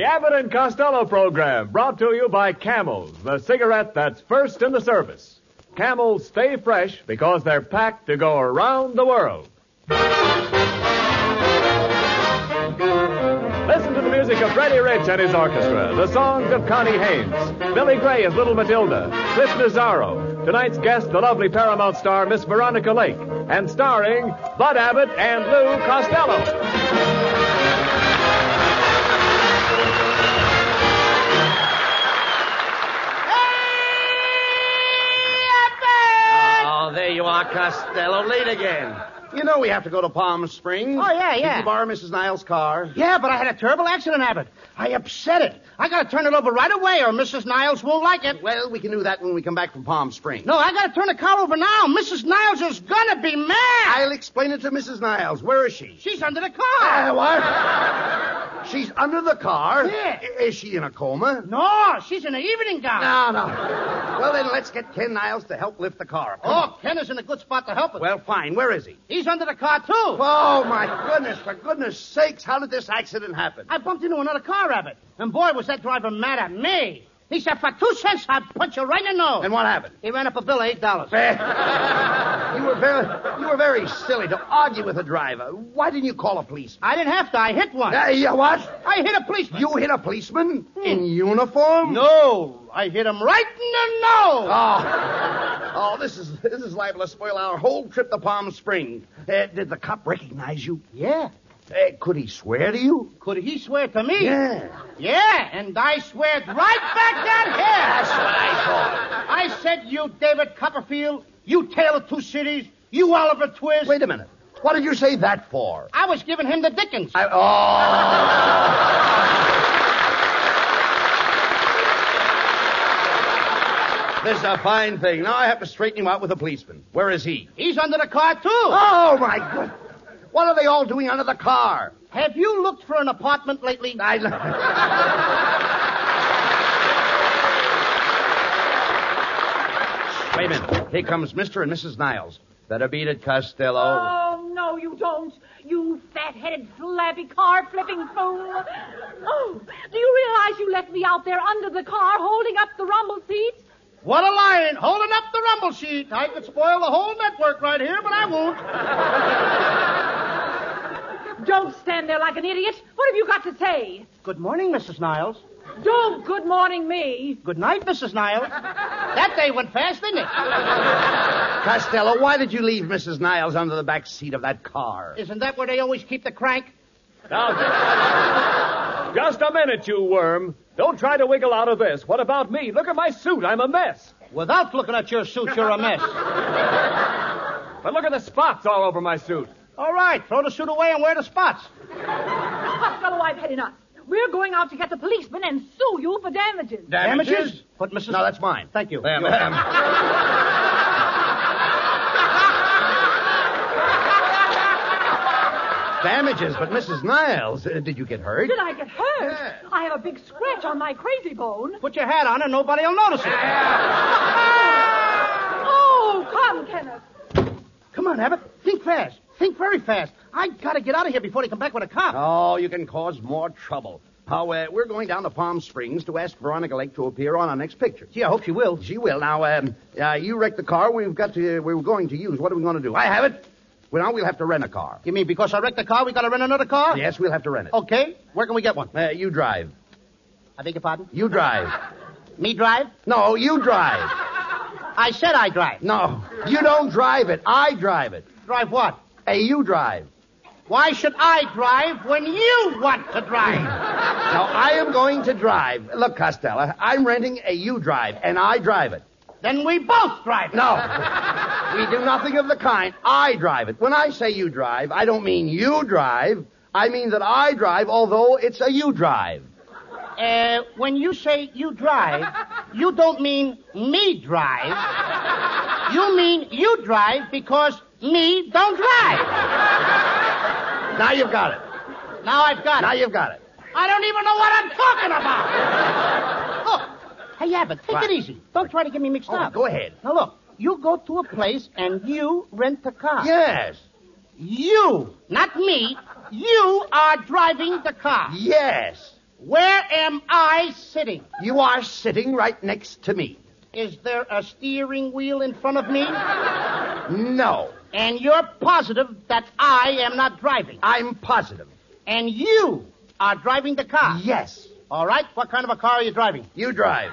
Abbott and Costello program brought to you by Camels, the cigarette that's first in the service. Camels stay fresh because they're packed to go around the world. Listen to the music of Freddie Rich and his orchestra, the songs of Connie Haynes, Billy Gray as Little Matilda, Cliff Nazaro, tonight's guest, the lovely Paramount star Miss Veronica Lake, and starring Bud Abbott and Lou Costello. There you are, Costello. Late again. You know we have to go to Palm Springs. Oh, yeah. Did you borrow Mrs. Niles' car? Yeah, but I had a terrible accident, Abbott. I upset it. I gotta turn it over right away or Mrs. Niles won't like it. Well, we can do that when we come back from Palm Springs. No, I gotta turn the car over now. Mrs. Niles is gonna be mad. I'll explain it to Mrs. Niles. Where is she? She's under the car. What? She's under the car? Yeah. Is she in a coma? No, she's in an evening gown. No. Well, then let's get Ken Niles to help lift the car. Come on. Ken is in a good spot to help us. Well, fine. Where is he? He's under the car, too. Oh, my goodness. For goodness sakes, how did this accident happen? I bumped into another car, Abbott. And boy, was that driver mad at me. He said, for 2 cents, I'd punch you right in the nose. And what happened? He ran up a bill of $8. You were very silly to argue with a driver. Why didn't you call a police? I didn't have to. I hit one. What? I hit a policeman. You hit a policeman? In uniform? No. I hit him right in the nose. Oh, this is liable to spoil our whole trip to Palm Springs. Did the cop recognize you? Yeah. Could he swear to you? Could he swear to me? Yeah. Yeah, and I sweared right back at him. That's what I thought. I said, you David Copperfield, you Tale of Two Cities, you Oliver Twist. Wait a minute. What did you say that for? I was giving him the Dickens. This is a fine thing. Now I have to straighten him out with a policeman. Where is he? He's under the car, too. Oh, my God. What are they all doing under the car? Have you looked for an apartment lately? Wait a minute. Here comes Mr. and Mrs. Niles. Better beat it, Costello. Oh, no, you don't. You fat-headed, flabby, car-flipping fool. Oh, do you realize you left me out there under the car holding up the rumble seat? What a lion, holding up the rumble sheet. I could spoil the whole network right here, but I won't. Don't stand there like an idiot. What have you got to say? Good morning, Mrs. Niles. Don't good morning me. Good night, Mrs. Niles. That day went fast, didn't it? Costello, why did you leave Mrs. Niles under the back seat of that car? Isn't that where they always keep the crank? Now, just a minute, you worm. Don't try to wiggle out of this. What about me? Look at my suit. I'm a mess. Without looking at your suit, you're a mess. But look at the spots all over my suit. All right, throw the suit away and wear the spots. Costello, I've had enough. We're going out to get the policeman and sue you for damages. Damages? But Mrs. No, that's mine. Thank you. Damages, but Mrs. Niles, did you get hurt? Did I get hurt? Yeah. I have a big scratch on my crazy bone. Put your hat on and nobody will notice it. Oh, come, Kenneth. Come on, Abbott. Think fast. Think very fast. I gotta get out of here before they come back with a cop. Oh, you can cause more trouble. We're going down to Palm Springs to ask Veronica Lake to appear on our next picture. Gee, I hope she will. She will. Now, you wrecked the car we were going to use. What are we going to do? I have it. Well, now we'll have to rent a car. You mean because I wrecked the car, we gotta rent another car? Yes, we'll have to rent it. Okay. Where can we get one? You drive. I beg your pardon? You drive. Me drive? No, you drive. I said I drive. No, you don't drive it. I drive it. Drive what? You drive. Why should I drive when you want to drive? Now, I am going to drive. Look, Costello, I'm renting a you drive, and I drive it. Then we both drive it. No. We do nothing of the kind. I drive it. When I say you drive, I don't mean you drive. I mean that I drive, although it's a you drive. When you say you drive, you don't mean me drive. You mean you drive because me don't drive. Now you've got it. Now I've got it. Now you've got it. I don't even know what I'm talking about. Look. Hey, Abbott, take it easy. Don't try to get me mixed up. Go ahead. Now, look. You go to a place and you rent a car. Yes. You, not me. You are driving the car. Yes. Where am I sitting? You are sitting right next to me. Is there a steering wheel in front of me? No. And you're positive that I am not driving? I'm positive. And you are driving the car? Yes. All right. What kind of a car are you driving? You drive. All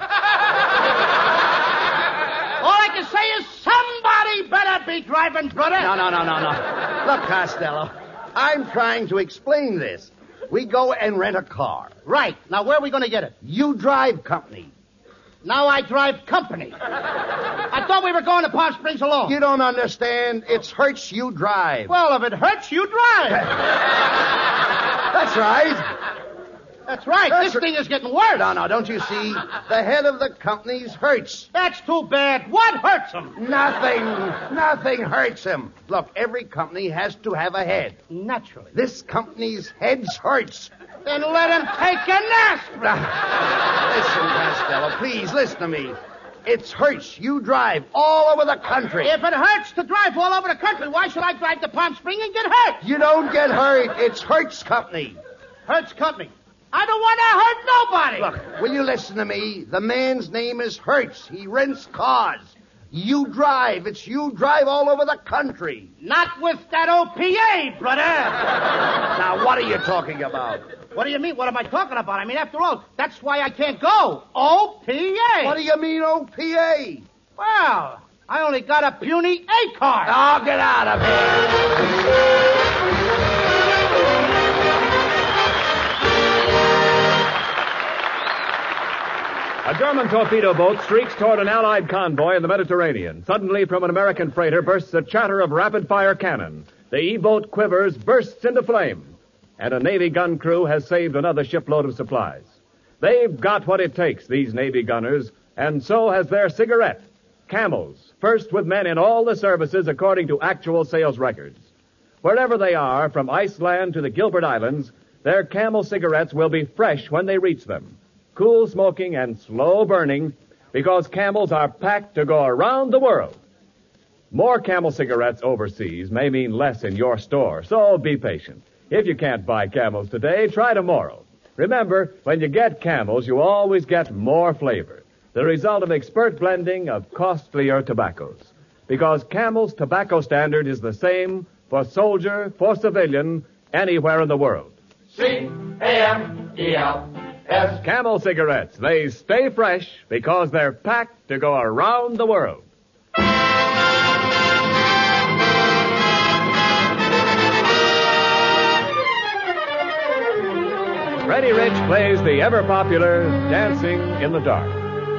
I can say is somebody better be driving, brother. No. Look, Costello, I'm trying to explain this. We go and rent a car. Right. Now, where are we going to get it? You drive company. Now I drive company. I thought we were going to Palm Springs alone. You don't understand. It's Hertz you drive. Well, if it hurts, you drive. That's right. That's right. This thing is getting worse. No, don't you see? The head of the company's Hertz. That's too bad. What hurts him? Nothing hurts him. Look, every company has to have a head. Naturally. This company's head's Hertz. Then let him take a nest. Listen, Costello, please listen to me. It's Hertz. You drive all over the country. If it hurts to drive all over the country, why should I drive to Palm Springs and get hurt? You don't get hurt. It's Hertz Company. Hertz Company. I don't want to hurt nobody. Look, will you listen to me? The man's name is Hertz. He rents cars. You drive. It's you drive all over the country. Not with that OPA, brother. Now, what are you talking about? What do you mean? What am I talking about? I mean, after all, that's why I can't go. OPA. What do you mean, OPA? Well, I only got a puny A card. Oh, get out of here. A German torpedo boat streaks toward an Allied convoy in the Mediterranean. Suddenly, from an American freighter bursts a chatter of rapid-fire cannon. The E-boat quivers, bursts into flame. And a Navy gun crew has saved another shipload of supplies. They've got what it takes, these Navy gunners, and so has their cigarette. Camels, first with men in all the services according to actual sales records. Wherever they are, from Iceland to the Gilbert Islands, their Camel cigarettes will be fresh when they reach them. Cool smoking and slow burning, because Camels are packed to go around the world. More Camel cigarettes overseas may mean less in your store, so be patient. If you can't buy Camels today, try tomorrow. Remember, when you get Camels, you always get more flavor, the result of expert blending of costlier tobaccos. Because Camel's tobacco standard is the same for soldier, for civilian, anywhere in the world. C-A-M-E-L. Camel cigarettes. They stay fresh because they're packed to go around the world. Freddie Rich plays the ever-popular Dancing in the Dark.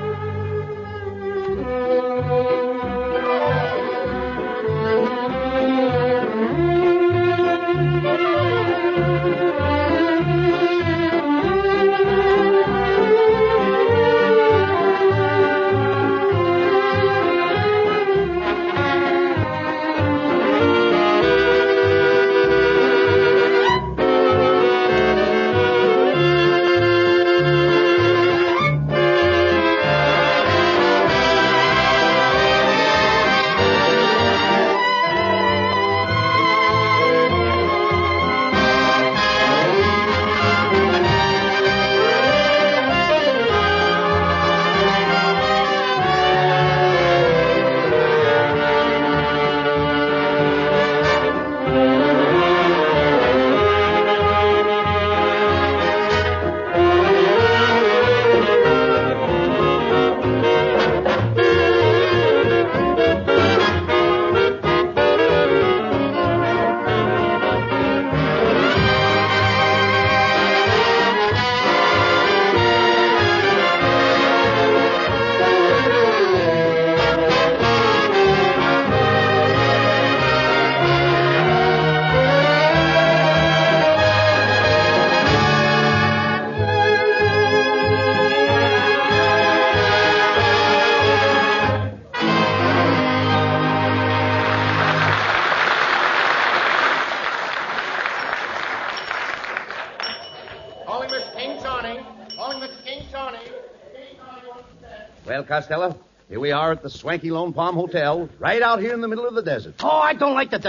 Well, Costello, here we are at the swanky Lone Palm Hotel, right out here in the middle of the desert. Oh, I don't like the desert.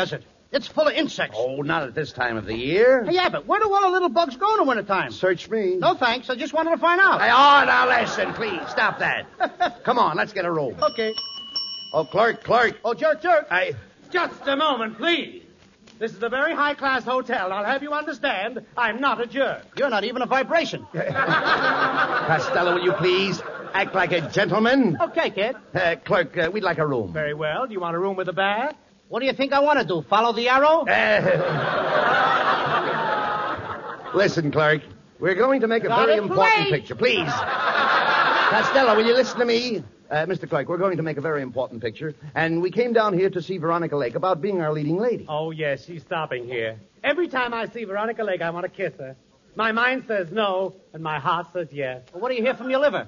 It's full of insects. Oh, not at this time of the year. Hey, Abbott, where do all the little bugs go in the wintertime? Search me. No, thanks. I just wanted to find out. Hey, oh, now listen, please. Stop that. Come on, let's get a room. Okay. Oh, clerk. Oh, jerk. Just a moment, please. This is a very high-class hotel. I'll have you understand, I'm not a jerk. You're not even a vibration. Costello, will you please act like a gentleman? Okay, kid. Clerk, we'd like a room. Very well. Do you want a room with a bath? What do you think I want to do? Follow the arrow? Listen, clerk. We're going to make a Got very it, important please. picture. Please. Costello, will you listen to me? Mr. Clerk, we're going to make a very important picture, and we came down here to see Veronica Lake about being our leading lady. Oh, yes, she's stopping here. Every time I see Veronica Lake, I want to kiss her. My mind says no, and my heart says yes. Well, what do you hear from your liver?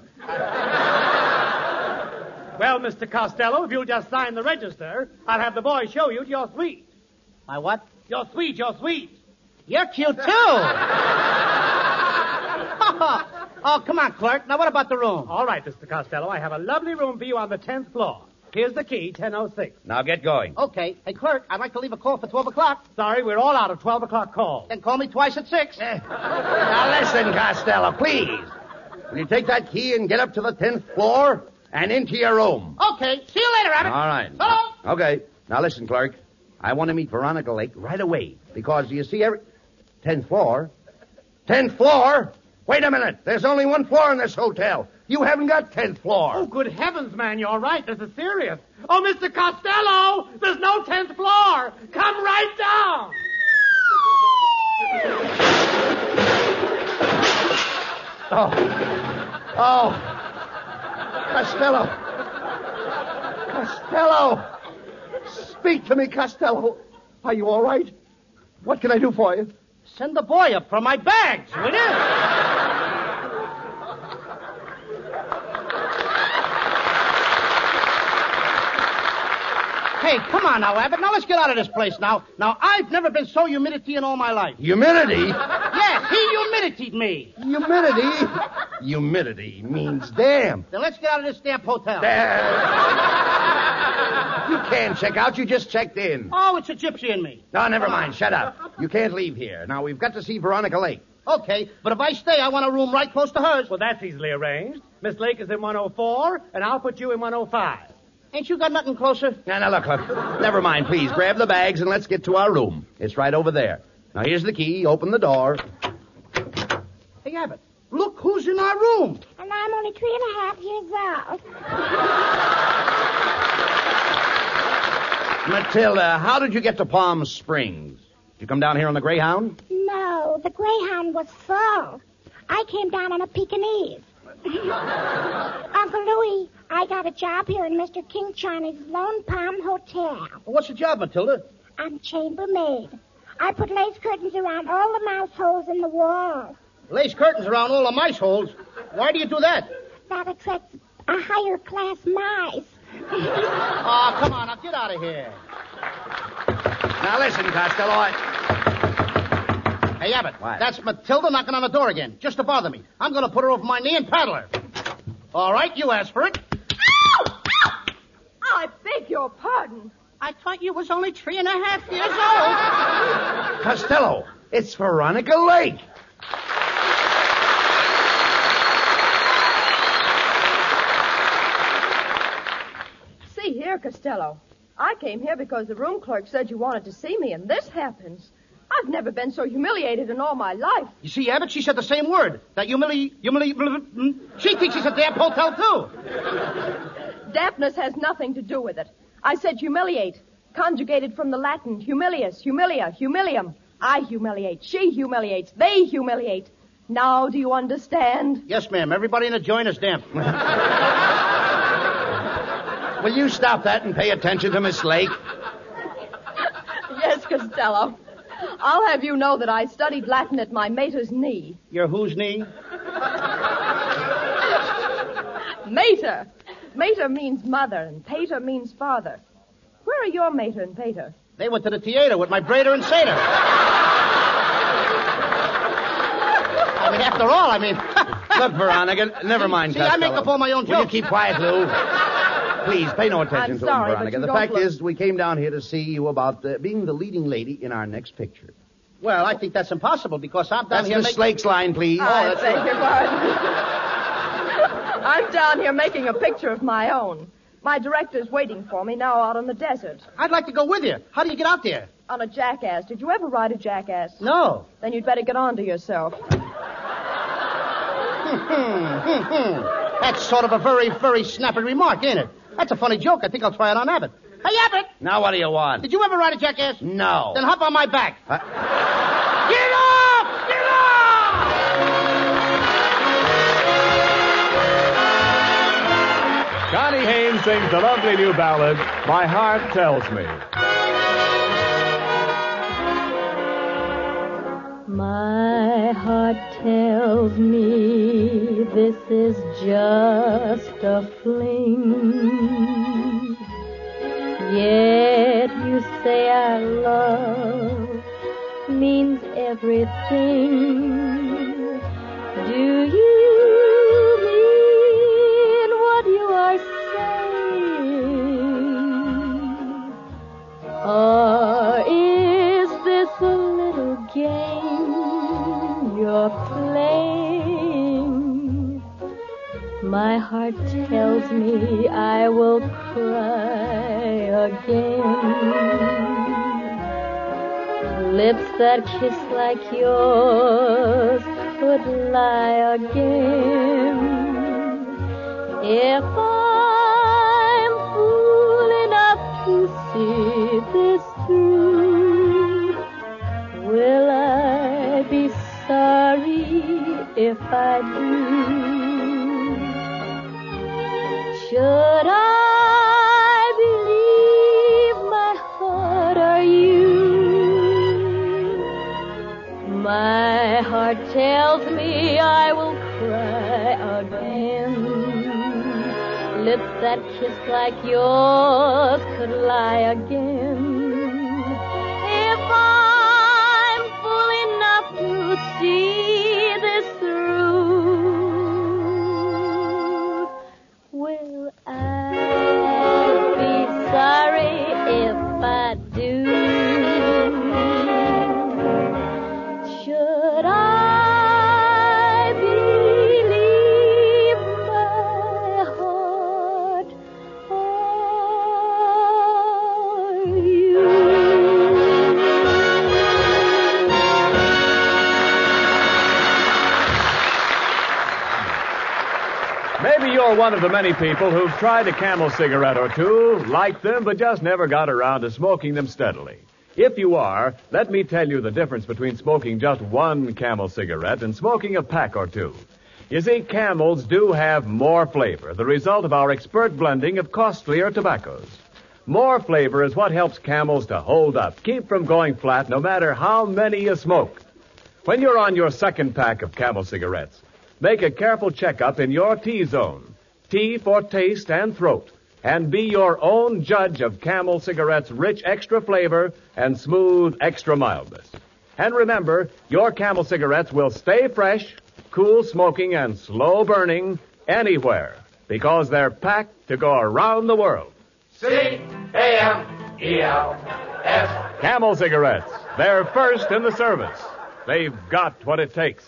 Well, Mr. Costello, if you'll just sign the register, I'll have the boy show you to your suite. My what? Your suite. You're cute, too. Oh, come on, clerk. Now, what about the room? All right, Mr. Costello, I have a lovely room for you on the 10th floor. Here's the key, 1006. Now get going. Okay. Hey, clerk, I'd like to leave a call for 12 o'clock. Sorry, we're all out of 12 o'clock calls. Then call me twice at 6. Now listen, Costello, please. Will you take that key and get up to the 10th floor and into your room? Okay. See you later, Abbott. All right. Hello. Okay. Now listen, clerk. I want to meet Veronica Lake right away because you see 10th floor? 10th floor? Wait a minute. There's only one floor in this hotel. You haven't got 10th floor. Oh, good heavens, man, you're right. This is serious. Oh, Mr. Costello, there's no 10th floor. Come right down. Oh. Costello. Speak to me, Costello. Are you all right? What can I do for you? Send the boy up for my bags, will you? Hey, come on now, Abbott. Now let's get out of this place now. Now, I've never been so humidity in all my life. Humidity? Yes, he humiditied me. Humidity? Humidity means damn. Then let's get out of this damn hotel. You can't check out. You just checked in. Oh, it's a gypsy in me. No, never mind. Shut up. You can't leave here. Now, we've got to see Veronica Lake. Okay, but if I stay, I want a room right close to hers. Well, that's easily arranged. Miss Lake is in 104, and I'll put you in 105. Ain't you got nothing closer? Now, look. Never mind. Please, grab the bags and let's get to our room. It's right over there. Now, here's the key. Open the door. Hey, Abbott, look who's in our room. And I'm only 3.5 years old. Matilda, how did you get to Palm Springs? Did you come down here on the Greyhound? No, the Greyhound was full. I came down on a Pekingese. Uncle Louie, I got a job here in Mr. King Charney's Lone Palm Hotel. Well, what's the job, Matilda? I'm chambermaid. I put lace curtains around all the mouse holes in the wall. Lace curtains around all the mice holes. Why do you do that? That attracts a higher class mice. Oh, come on, now get out of here. Now, listen, Costello, Hey, Abbott, What? that's Matilda knocking on the door again, just to bother me. I'm going to put her over my knee and paddle her. All right, you asked for it. Ow! Ow! I beg your pardon. I thought you was only 3.5 years old. Costello, it's Veronica Lake. See here, Costello. I came here because the room clerk said you wanted to see me, and this happens. I've never been so humiliated in all my life. You see, Abbott, she said the same word. That She thinks it's a damn hotel, too. Dampness has nothing to do with it. I said humiliate, conjugated from the Latin humilius, humilia, humilium. I humiliate, she humiliates, they humiliate. Now do you understand? Yes, ma'am. Everybody in the joint is damp. Will you stop that and pay attention to Miss Lake? Yes, Costello. I'll have you know that I studied Latin at my mater's knee. Your whose knee? Mater. Mater means mother, and pater means father. Where are your mater and pater? They went to the theater with my braider and satyr. After all, Look, Veronica, never mind, See, Costello. I make up all my own Will you jokes. keep quiet, Lou? Please, pay no attention I'm to sorry, him, Veronica. but you The don't fact look- is, we came down here to see you about being the leading lady in our next picture. Well, I think that's impossible because I'm down That's here Miss Slake's line, please. I beg your pardon. I'm down here making a picture of my own. My director's waiting for me now out on the desert. I'd like to go with you. How do you get out there? On a jackass. Did you ever ride a jackass? No. Then you'd better get on to yourself. That's sort of a very, very snappy remark, ain't it? That's a funny joke. I think I'll try it on Abbott. Hey, Abbott! Now what do you want? Did you ever ride a jackass? No. Then hop on my back. Uh, Get off! Get off! Connie Haynes sings the lovely new ballad, My Heart Tells Me. My heart tells me this is just a fling. Yet you say our love means everything. Do you mean what you are saying? Or is this a little game you're playing? My heart tells me I will cry again. Lips that kiss like yours could lie again. If I'm fool enough to see this through, will I be sorry if I do? Should I believe my heart or you? My heart tells me I will cry again. Lips that kiss like yours could lie again. If I'm fool enough to see this through, will I be sorry if I do? Should I believe my heart or you? Maybe you're one of the many people who've tried a Camel cigarette or two, liked them, but just never got around to smoking them steadily. If you are, let me tell you the difference between smoking just one Camel cigarette and smoking a pack or two. You see, Camels do have more flavor, the result of our expert blending of costlier tobaccos. More flavor is what helps Camels to hold up, keep from going flat no matter how many you smoke. When you're on your second pack of Camel cigarettes, make a careful checkup in your T-zone. T for taste and throat. And be your own judge of Camel cigarettes' rich extra flavor and smooth extra mildness. And remember, your Camel cigarettes will stay fresh, cool smoking, and slow burning anywhere because they're packed to go around the world. C-A-M-E-L-S. Camel cigarettes. They're first in the service. They've got what it takes.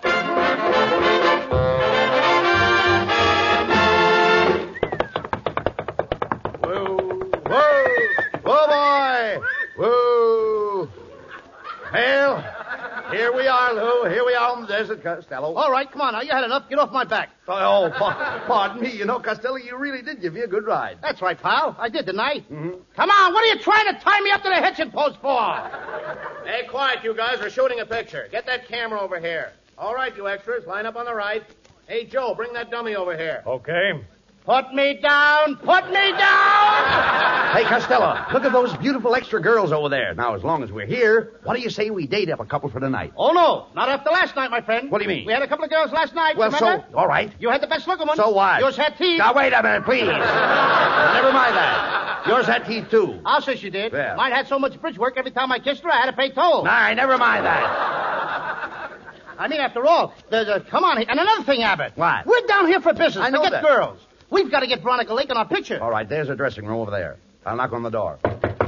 Whoa! Well, here we are, Lou. Here we are on the desert, Costello. All right, come on now. You had enough. Get off my back. Oh, pardon me. You know, Costello, you really did give me a good ride. That's right, pal. I did, didn't I? Mm-hmm. Come on. What are you trying to tie me up to the hitching post for? Hey, quiet, you guys. We're shooting a picture. Get that camera over here. All right, you extras. Line up on the right. Hey, Joe, bring that dummy over here. Okay. Put me down! Put me down! Hey, Costello, look at those beautiful extra girls over there. Now, as long as we're here, what do you say we date up a couple for tonight? Oh, no. Not after last night, my friend. What do you mean? We had a couple of girls last night, Well, remember? so, all right. You had the best looking one. So what? Yours had teeth. Now, wait a minute, please. Never mind that. Yours had teeth, too. I'll say she did. Yeah. Mine had so much bridge work, every time I kissed her, I had to pay toll. Nah, never mind that. I mean, after all, come on. And another thing, Abbott. What? We're down here for business. I know to get that. girls. We've got to get Veronica Lake in our picture. All right, there's a dressing room over there. I'll knock on the door.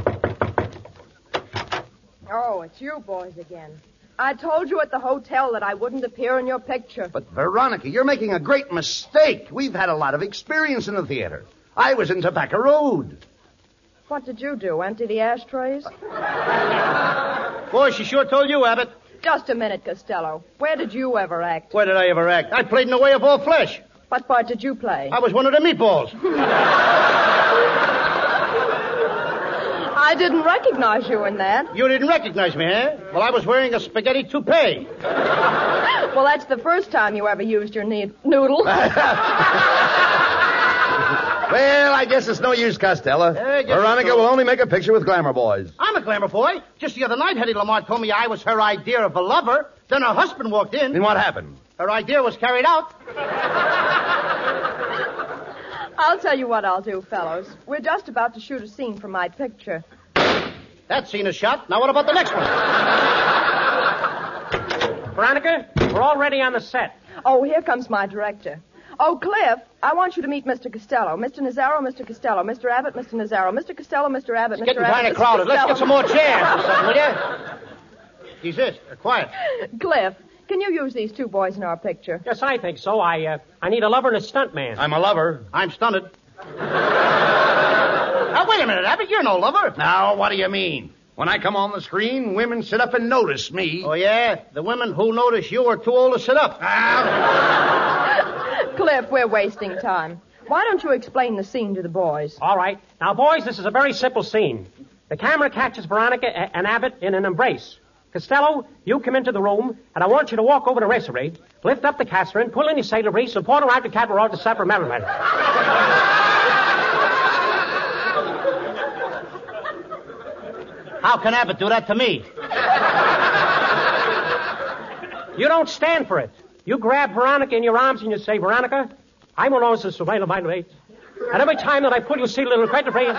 Oh, it's you boys again. I told you at the hotel that I wouldn't appear in your picture. But, Veronica, you're making a great mistake. We've had a lot of experience in the theater. I was in Tobacco Road. What did you do, empty the ashtrays? Boy, she sure told you, Abbott. Just a minute, Costello. Where did you ever act? Where did I ever act? I played in The Way of All Flesh. What part did you play? I was one of the meatballs. I didn't recognize you in that. You didn't recognize me, eh? Well, I was wearing a spaghetti toupee. Well, that's the first time you ever used your noodle. Well, I guess it's no use, Costello. Veronica will only make a picture with glamour boys. I'm a glamour boy. Just the other night, Hetty Lamar told me I was her idea of a lover. Then her husband walked in. And what happened? Her idea was carried out. I'll tell you what I'll do, fellows. We're just about to shoot a scene for my picture. That scene is shot. Now what about the next one? Veronica, we're already on the set. Oh, here comes my director. Oh, Cliff, I want you to meet Mr. Costello. Mr. Nazaro, Mr. Costello. Mr. Abbott, Mr. Nazaro. Mr. Costello, Mr. Abbott, Mr. It's getting Abbott. kind of Mr. crowded. Let's Costello. get some more chairs or something, will you? Jesus, quiet. Cliff, can you use these two boys in our picture? Yes, I think so. I need a lover and a stuntman. I'm a lover. I'm stunted. Now, wait a minute, Abbott. You're no lover. Now, what do you mean? When I come on the screen, women sit up and notice me. Oh, yeah? The women who notice you are too old to sit up. Cliff, we're wasting time. Why don't you explain the scene to the boys? All right. Now, boys, this is a very simple scene. The camera catches Veronica and Abbott in an embrace. Costello, you come into the room, and I want you to walk over to Racerade, lift up the Catherine, pull in your sailor breeze, and point her out to Cattle to supper Merriman. How can Abbott do that to me? You don't stand for it. You grab Veronica in your arms and you say, Veronica, I'm an officer, so my weight. And every time that I pull, you see a little credit breeze.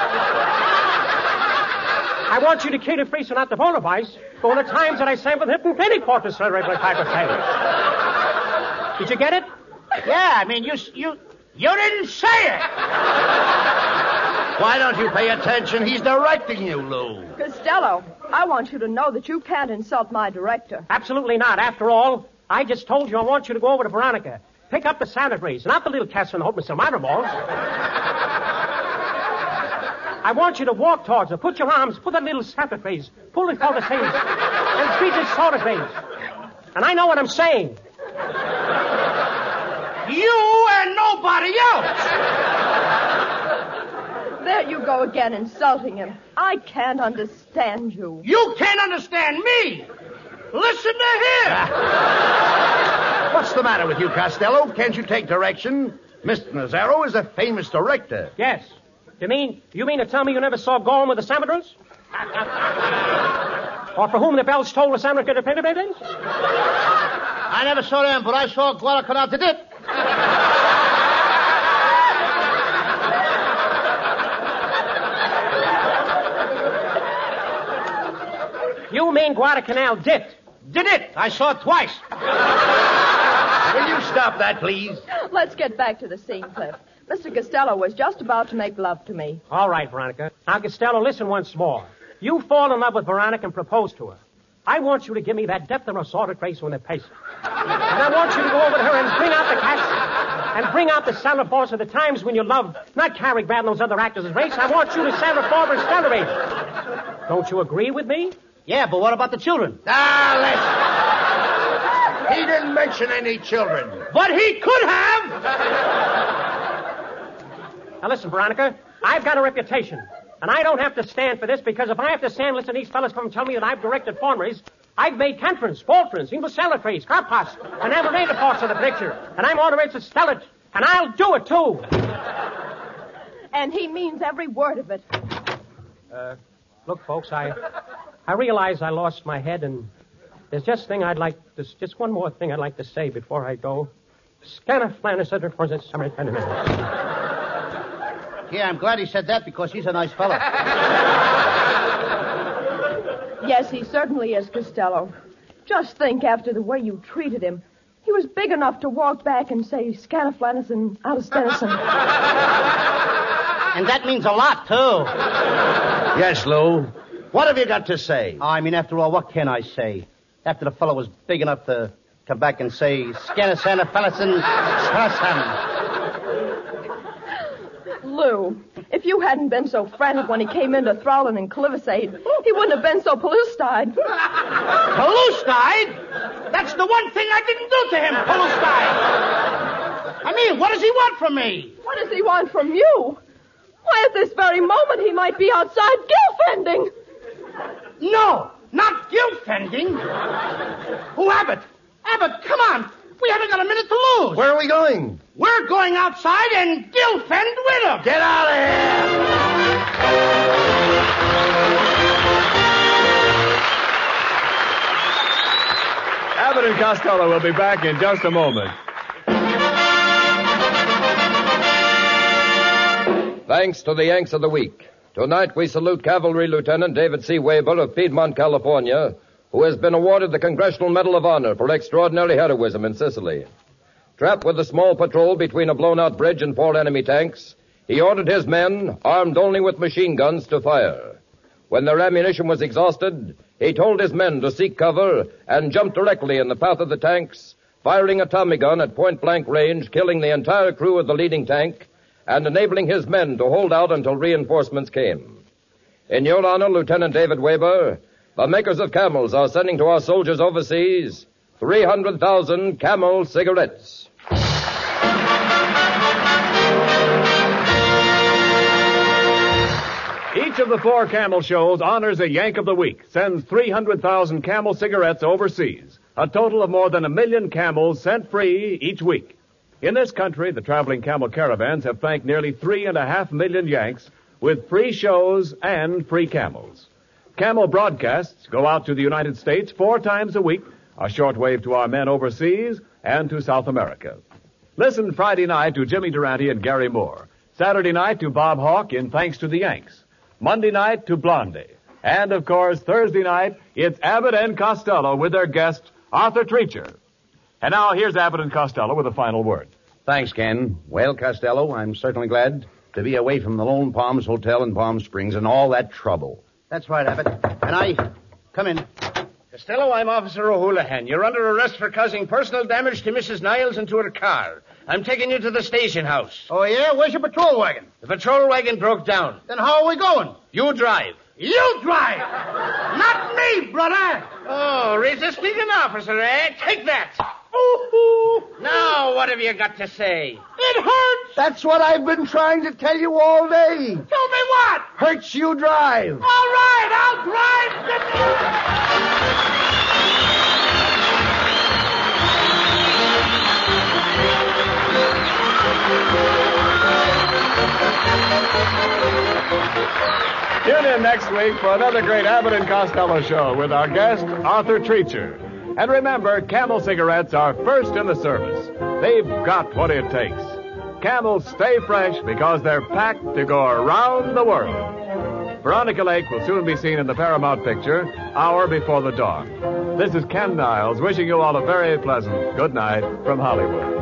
I want you to kill the priest and not the volatilize. But when the times that I sang with him, penny quarters celebrate my type of thing. Did you get it? Yeah, I mean, you didn't say it. Why don't you pay attention? He's directing you, Lou. Costello, I want you to know that you can't insult my director. Absolutely not. After all, I just told you I want you to go over to Veronica. Pick up the Santa breeze, not the little Catherine and hope Mr. Minor balls. I want you to walk towards her. Put your arms, put that little Santa breeze, pull it for the things, and squeeze it sort of things. And I know what I'm saying. You and nobody else. There you go again, insulting him. I can't understand you. You can't understand me. Listen to him. What's the matter with you, Costello? Can't you take direction? Mr. Nazaro is a famous director. Yes. You mean to tell me you never saw Gorham with the Salvadors? Or for whom the bells toll the Salvador to pay the babies? I never saw them, but I saw Guadalcanal to dip. You mean Guadalcanal dipped? Did it? I saw it twice. Will you stop that, please? Let's get back to the scene, Cliff. Mr. Costello was just about to make love to me. All right, Veronica. Now, Costello, listen once more. You fall in love with Veronica and propose to her. I want you to give me that depth and assorted grace when they pace. And I want you to go over to her and bring out the cast and bring out the Santa Force of the times when you love not Cary Grant and those other actors' race. I want you to Santa Barbara celebrate. Don't you agree with me? Yeah, but what about the children? Listen. He didn't mention any children. But he could have. Now listen, Veronica, I've got a reputation. And I don't have to stand for this because if I have to stand, listen, these fellas come and tell me that I've directed formeries. I've made Cantrons, Boltrons, English Salafrays, Carpas, and Amarena parts of the picture. And I'm authorized to spell it. And I'll do it, too. And he means every word of it. Look, folks, I realize I lost my head, and there's just one more thing I'd like to say before I go. Yeah, I'm glad he said that because he's a nice fellow. Yes, he certainly is, Costello. Just think, after the way you treated him. He He was big enough to walk back and say Scanaflanison out of Stenison. And that means a lot, too. Yes, Lou. What have you got to say? I mean, after all, what can I say? After the fellow was big enough to come back and say Scanaflanison. Lou, if you hadn't been so frantic when he came into Thrallin and Clivisade, he wouldn't have been so pellucid. Pellucid? That's the one thing I didn't do to him, pellucid. I mean, what does he want from me? What does he want from you? Why, at this very moment, he might be outside guilt-fending. No, not guilt-fending. Who, Abbott? Abbott, come on. We haven't got a minute to lose. Where are we going? We're going outside and guilt-fend with him. Get out of here! Abbott and Costello will be back in just a moment. Thanks to the Yanks of the Week. Tonight we salute Cavalry Lieutenant David C. Weber of Piedmont, California, who has been awarded the Congressional Medal of Honor for extraordinary heroism in Sicily. Trapped with a small patrol between a blown-out bridge and 4 enemy tanks, he ordered his men, armed only with machine guns, to fire. When their ammunition was exhausted, he told his men to seek cover and jump directly in the path of the tanks, firing a Tommy gun at point-blank range, killing the entire crew of the leading tank, and enabling his men to hold out until reinforcements came. In your honor, Lieutenant David Weber, the makers of Camels are sending to our soldiers overseas 300,000 Camel cigarettes. Each of the 4 Camel shows honors a Yank of the Week, sends 300,000 Camel cigarettes overseas, a total of more than 1 million Camels sent free each week. In this country, the traveling Camel caravans have thanked nearly 3.5 million Yanks with free shows and free Camels. Camel broadcasts go out to the United States 4 times a week, a shortwave to our men overseas and to South America. Listen Friday night to Jimmy Durante and Gary Moore. Saturday night to Bob Hawke in Thanks to the Yanks. Monday night to Blondie. And, of course, Thursday night, it's Abbott and Costello with their guest, Arthur Treacher. And now, here's Abbott and Costello with a final word. Thanks, Ken. Well, Costello, I'm certainly glad to be away from the Lone Palms Hotel in Palm Springs and all that trouble. That's right, Abbott. And I... Come in. Costello, I'm Officer O'Houlihan. You're under arrest for causing personal damage to Mrs. Niles and to her car. I'm taking you to the station house. Oh, yeah? Where's your patrol wagon? The patrol wagon broke down. Then how are we going? You drive. You drive! Not me, brother! Oh, resisting an officer, eh? Take that! Ooh. Now, what have you got to say? It hurts! That's what I've been trying to tell you all day. Tell me what? Hurts you drive. All right, I'll drive. Tune in next week for another great Abbott and Costello show with our guest, Arthur Treacher. And remember, Camel cigarettes are first in the service. They've got what it takes. Camels stay fresh because they're packed to go around the world. Veronica Lake will soon be seen in the Paramount picture, Hour Before the Dawn. This is Ken Niles wishing you all a very pleasant good night from Hollywood.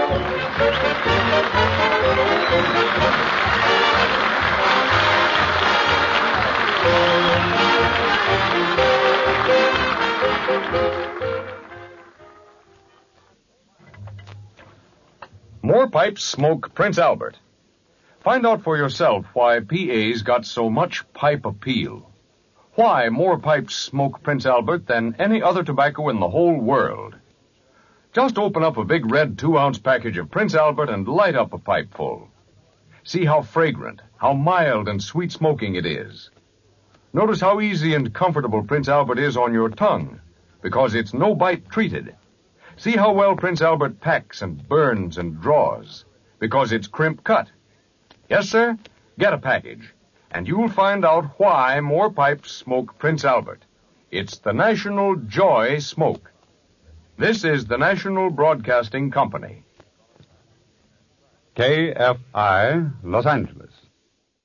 More pipes smoke Prince Albert. Find out for yourself why PA's got so much pipe appeal. Why more pipes smoke Prince Albert than any other tobacco in the whole world. Just open up a big red 2-ounce package of Prince Albert and light up a pipe full. See how fragrant, how mild and sweet smoking it is. Notice how easy and comfortable Prince Albert is on your tongue, because it's no-bite treated. See how well Prince Albert packs and burns and draws, because it's crimp cut. Yes, sir, get a package, and you'll find out why more pipes smoke Prince Albert. It's the National Joy Smoke. This is the National Broadcasting Company. KFI, Los Angeles.